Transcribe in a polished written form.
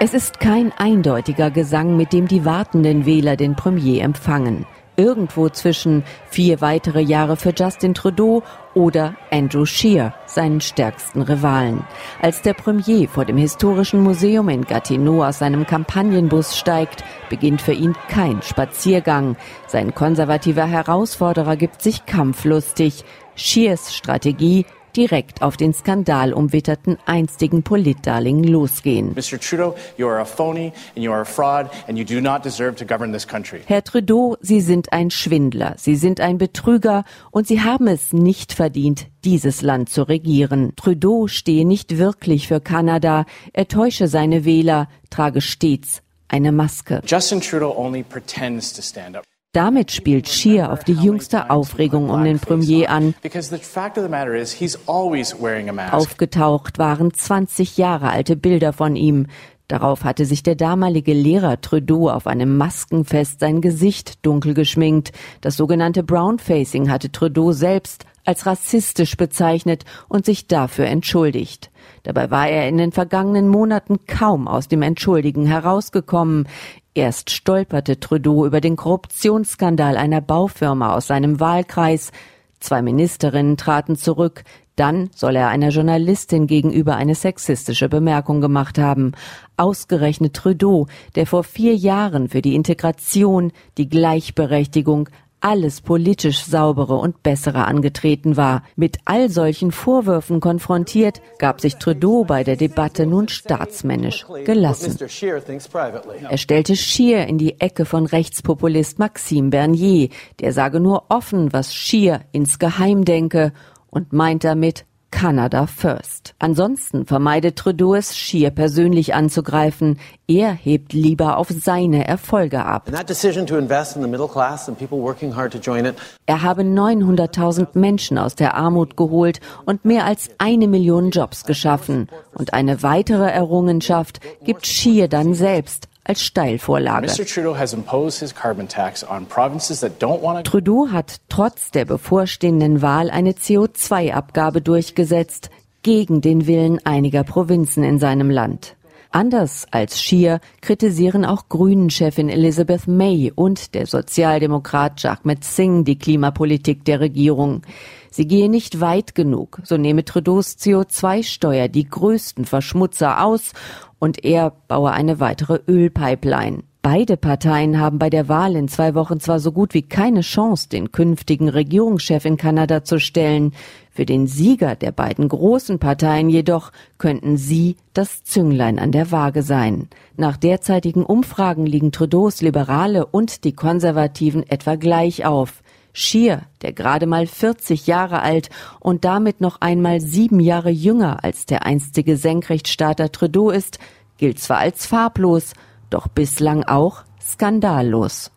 Es ist kein eindeutiger Gesang, mit dem die wartenden Wähler den Premier empfangen. Irgendwo zwischen 4 weitere Jahre für Justin Trudeau oder Andrew Scheer, seinen stärksten Rivalen. Als der Premier vor dem historischen Museum in Gatineau aus seinem Kampagnenbus steigt, beginnt für ihn kein Spaziergang. Sein konservativer Herausforderer gibt sich kampflustig. Scheers Strategie: direkt auf den skandalumwitterten einstigen Politdarling losgehen. Mr. Trudeau, you are a phony and you are a fraud and you do not deserve to govern this country. Herr Trudeau, Sie sind ein Schwindler, Sie sind ein Betrüger und Sie haben es nicht verdient, dieses Land zu regieren. Trudeau stehe nicht wirklich für Kanada, er täusche seine Wähler, trage stets eine Maske. Justin Trudeau only pretends to stand up. Damit spielt Scheer auf die jüngste Aufregung um den Premier an. Aufgetaucht waren 20 Jahre alte Bilder von ihm. Darauf hatte sich der damalige Lehrer Trudeau auf einem Maskenfest sein Gesicht dunkel geschminkt. Das sogenannte Brownfacing hatte Trudeau selbst als rassistisch bezeichnet und sich dafür entschuldigt. Dabei war er in den vergangenen Monaten kaum aus dem Entschuldigen herausgekommen. Erst stolperte Trudeau über den Korruptionsskandal einer Baufirma aus seinem Wahlkreis. 2 Ministerinnen traten zurück. Dann soll er einer Journalistin gegenüber eine sexistische Bemerkung gemacht haben. Ausgerechnet Trudeau, der vor 4 Jahren für die Integration, die Gleichberechtigung, alles politisch Saubere und Bessere angetreten war. Mit all solchen Vorwürfen konfrontiert, gab sich Trudeau bei der Debatte nun staatsmännisch gelassen. Er stellte Scheer in die Ecke von Rechtspopulist Maxime Bernier, der sage nur offen, was Scheer insgeheim denke, und meint damit Canada first. Ansonsten vermeidet Trudeau es, Scheer persönlich anzugreifen. Er hebt lieber auf seine Erfolge ab. Er habe 900.000 Menschen aus der Armut geholt und mehr als 1 Million Jobs geschaffen. Und eine weitere Errungenschaft gibt Scheer dann selbst als Steilvorlage. Trudeau hat trotz der bevorstehenden Wahl eine CO2-Abgabe durchgesetzt, gegen den Willen einiger Provinzen in seinem Land. Anders als Scheer kritisieren auch Grünen-Chefin Elizabeth May und der Sozialdemokrat Jagmeet Singh die Klimapolitik der Regierung. Sie gehe nicht weit genug, so nehme Trudeaus CO2-Steuer die größten Verschmutzer aus und er baue eine weitere Ölpipeline. Beide Parteien haben bei der Wahl in 2 Wochen zwar so gut wie keine Chance, den künftigen Regierungschef in Kanada zu stellen. Für den Sieger der beiden großen Parteien jedoch könnten sie das Zünglein an der Waage sein. Nach derzeitigen Umfragen liegen Trudeaus Liberale und die Konservativen etwa gleich auf. Scheer, der gerade mal 40 Jahre alt und damit noch einmal 7 Jahre jünger als der einstige Senkrechtstarter Trudeau ist, gilt zwar als farblos, doch bislang auch skandallos.